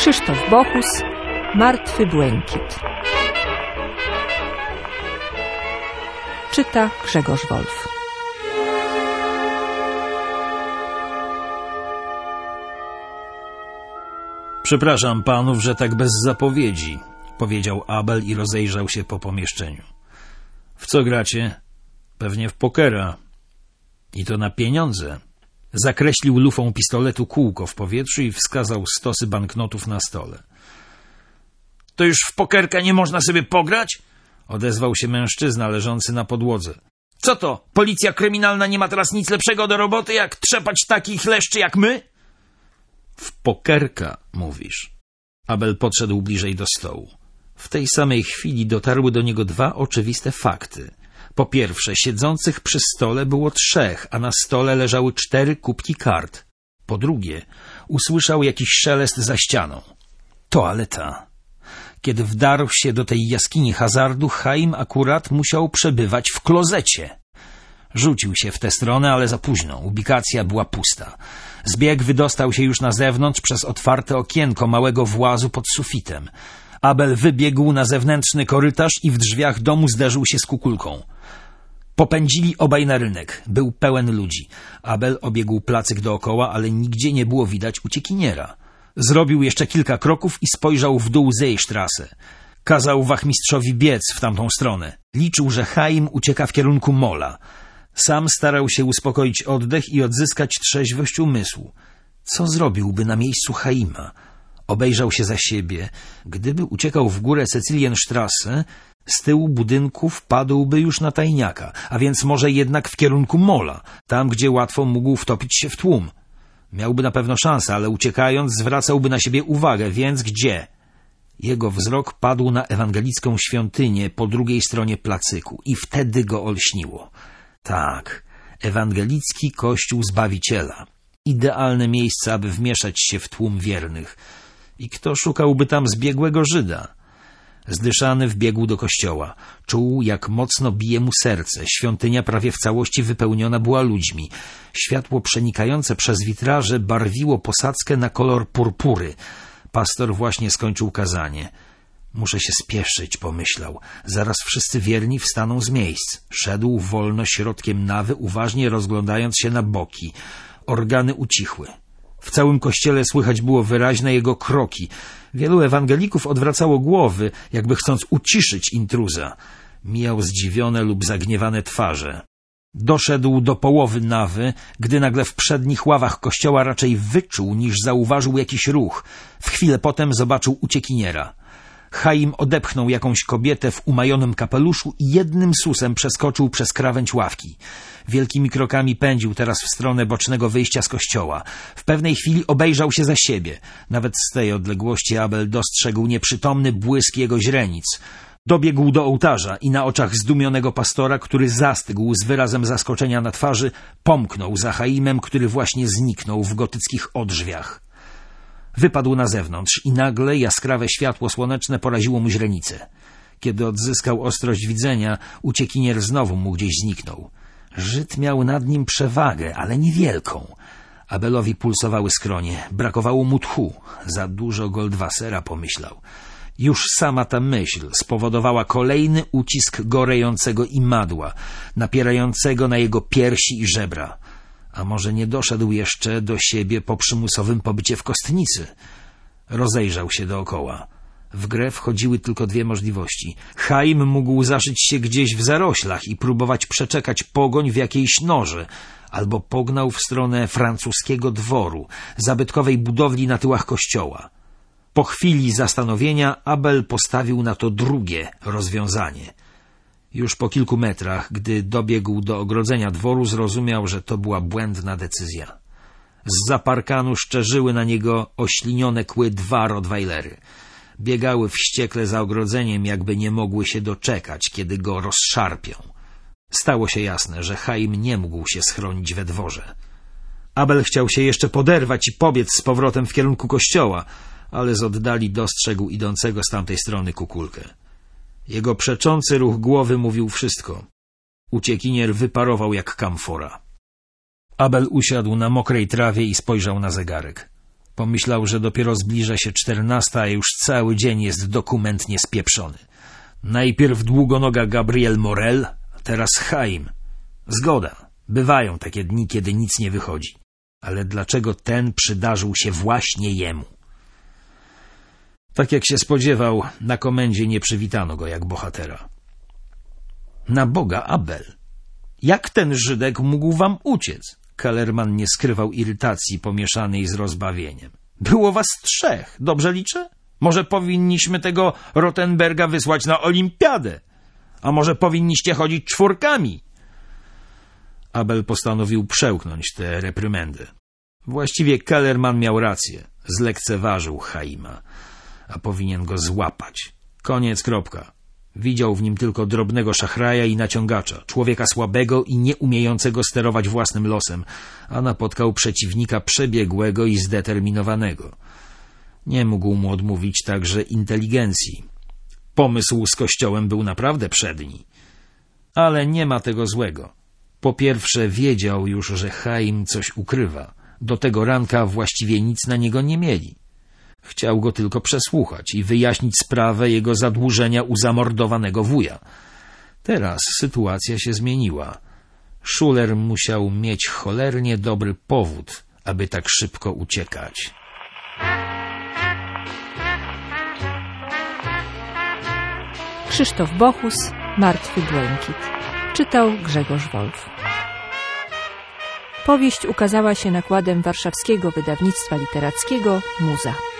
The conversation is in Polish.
Krzysztof Bochus, Martwy błękit. Czyta Grzegorz Wolf. Przepraszam panów, że tak bez zapowiedzi, powiedział Abel i rozejrzał się po pomieszczeniu. W co gracie? Pewnie w pokera. I to na pieniądze. Zakreślił lufą pistoletu kółko w powietrzu i wskazał stosy banknotów na stole. To już w pokerka nie można sobie pograć? Odezwał się mężczyzna leżący na podłodze. Co to? Policja kryminalna nie ma teraz nic lepszego do roboty, jak trzepać takich leszczy jak my? W pokerka, mówisz. Abel podszedł bliżej do stołu. W tej samej chwili dotarły do niego dwa oczywiste fakty. Po pierwsze, siedzących przy stole było 3, a na stole leżały 4 kubki kart. Po drugie, usłyszał jakiś szelest za ścianą. Toaleta. Kiedy wdarł się do tej jaskini hazardu, Chaim akurat musiał przebywać w klozecie. Rzucił się w tę stronę, ale za późno. Ubikacja była pusta. Zbieg wydostał się już na zewnątrz przez otwarte okienko małego włazu pod sufitem. Abel wybiegł na zewnętrzny korytarz i w drzwiach domu zderzył się z kukulką. Popędzili obaj na rynek. Był pełen ludzi. Abel obiegł placyk dookoła, ale nigdzie nie było widać uciekiniera. Zrobił jeszcze kilka kroków i spojrzał w dół Seestrasse. Kazał wachmistrzowi biec w tamtą stronę. Liczył, że Chaim ucieka w kierunku mola. Sam starał się uspokoić oddech i odzyskać trzeźwość umysłu. Co zrobiłby na miejscu Chaima? Obejrzał się za siebie. Gdyby uciekał w górę Cecilienstrasse, z tyłu budynku wpadłby już na tajniaka, a więc może jednak w kierunku mola, tam gdzie łatwo mógł wtopić się w tłum. Miałby na pewno szansę, ale uciekając zwracałby na siebie uwagę, więc gdzie? Jego wzrok padł na ewangelicką świątynię po drugiej stronie placyku i wtedy go olśniło. Tak, ewangelicki kościół Zbawiciela. Idealne miejsce, aby wmieszać się w tłum wiernych. I kto szukałby tam zbiegłego Żyda? Zdyszany wbiegł do kościoła. Czuł, jak mocno bije mu serce. Świątynia prawie w całości wypełniona była ludźmi. Światło przenikające przez witraże barwiło posadzkę na kolor purpury. Pastor właśnie skończył kazanie. Muszę się spieszyć, pomyślał. Zaraz wszyscy wierni wstaną z miejsc. Szedł wolno środkiem nawy, uważnie rozglądając się na boki. Organy ucichły. W całym kościele słychać było wyraźne jego kroki. Wielu ewangelików odwracało głowy, jakby chcąc uciszyć intruza. Mijał zdziwione lub zagniewane twarze. Doszedł do połowy nawy, gdy nagle w przednich ławach kościoła raczej wyczuł, niż zauważył jakiś ruch. W chwilę potem zobaczył uciekiniera. Chaim odepchnął jakąś kobietę w umajonym kapeluszu i jednym susem przeskoczył przez krawędź ławki. Wielkimi krokami pędził teraz w stronę bocznego wyjścia z kościoła. W pewnej chwili obejrzał się za siebie. Nawet z tej odległości Abel dostrzegł nieprzytomny błysk jego źrenic. Dobiegł do ołtarza i na oczach zdumionego pastora, który zastygł z wyrazem zaskoczenia na twarzy, pomknął za Chaimem, który właśnie zniknął w gotyckich odrzwiach. Wypadł na zewnątrz i nagle jaskrawe światło słoneczne poraziło mu źrenicę. Kiedy odzyskał ostrość widzenia, uciekinier znowu mu gdzieś zniknął. Żyd miał nad nim przewagę, ale niewielką. Abelowi pulsowały skronie. Brakowało mu tchu. Za dużo Goldwassera, pomyślał. Już sama ta myśl spowodowała kolejny ucisk gorejącego imadła, napierającego na jego piersi i żebra. A może nie doszedł jeszcze do siebie po przymusowym pobycie w kostnicy? Rozejrzał się dookoła. W grę wchodziły tylko 2 możliwości. Chaim mógł zaszyć się gdzieś w zaroślach i próbować przeczekać pogoń w jakiejś norze, albo pognał w stronę francuskiego dworu, zabytkowej budowli na tyłach kościoła. Po chwili zastanowienia Abel postawił na to drugie rozwiązanie. Już po kilku metrach, gdy dobiegł do ogrodzenia dworu, zrozumiał, że to była błędna decyzja. Zza parkanu szczerzyły na niego oślinione kły 2 rottweilery. Biegały wściekle za ogrodzeniem, jakby nie mogły się doczekać, kiedy go rozszarpią. Stało się jasne, że Chaim nie mógł się schronić we dworze. Abel chciał się jeszcze poderwać i pobiec z powrotem w kierunku kościoła, ale z oddali dostrzegł idącego z tamtej strony kukulkę. Jego przeczący ruch głowy mówił wszystko. Uciekinier wyparował jak kamfora. Abel usiadł na mokrej trawie i spojrzał na zegarek. Pomyślał, że dopiero zbliża się 14, a już cały dzień jest dokumentnie spieprzony. Najpierw długonoga Gabriel Morel, a teraz Chaim. Zgoda, bywają takie dni, kiedy nic nie wychodzi. Ale dlaczego ten przydarzył się właśnie jemu? Tak jak się spodziewał, na komendzie nie przywitano go jak bohatera. Na Boga, Abel! Jak ten Żydek mógł wam uciec? Kellerman nie skrywał irytacji pomieszanej z rozbawieniem. Było was 3, dobrze liczę? Może powinniśmy tego Rottenberga wysłać na olimpiadę? A może powinniście chodzić 4? Abel postanowił przełknąć tę reprymendę. Właściwie Kellerman miał rację. Zlekceważył Chaima, a powinien go złapać. Koniec, kropka. Widział w nim tylko drobnego szachraja i naciągacza, człowieka słabego i nieumiejącego sterować własnym losem, a napotkał przeciwnika przebiegłego i zdeterminowanego. Nie mógł mu odmówić także inteligencji. Pomysł z kościołem był naprawdę przedni. Ale nie ma tego złego. Po pierwsze wiedział już, że Chaim coś ukrywa. Do tego ranka właściwie nic na niego nie mieli. Chciał go tylko przesłuchać i wyjaśnić sprawę jego zadłużenia u zamordowanego wuja. Teraz sytuacja się zmieniła. Schuler musiał mieć cholernie dobry powód, aby tak szybko uciekać. Krzysztof Bochus, Martwy błękit. Czytał Grzegorz Wolf. Powieść ukazała się nakładem warszawskiego wydawnictwa literackiego Muza.